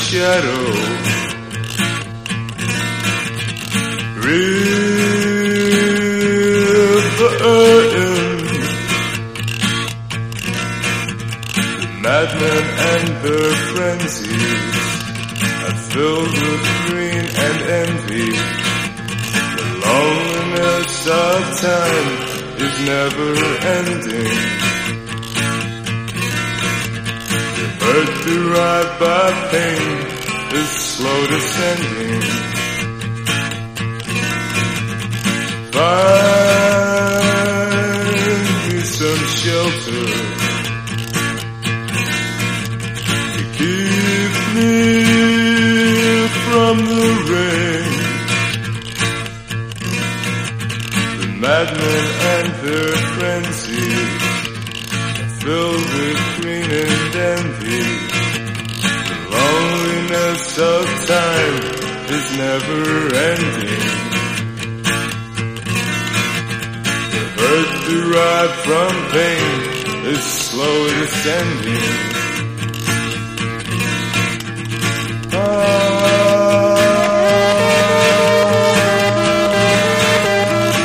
shadow. The madman and their frenzies are filled with green and envy. The loneliness of time is never ending. The hurt derived by pain is slow descending. Find me some shelter to keep me from the rain. The madmen and their frenzy are filled with green and envy. The loneliness of time is never ending. The hurt derived from pain is slow descending.